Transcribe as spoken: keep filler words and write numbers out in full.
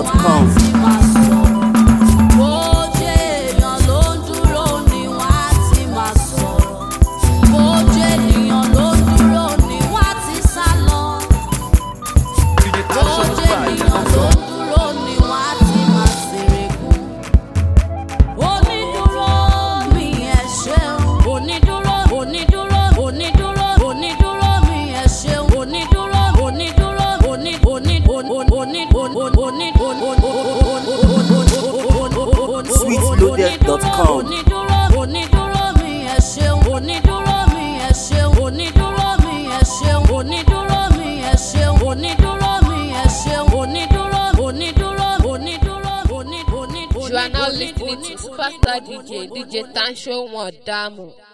dot com. sweet loaded dot com. You are now listening to Superstar D J, D J Tansho Wadamu.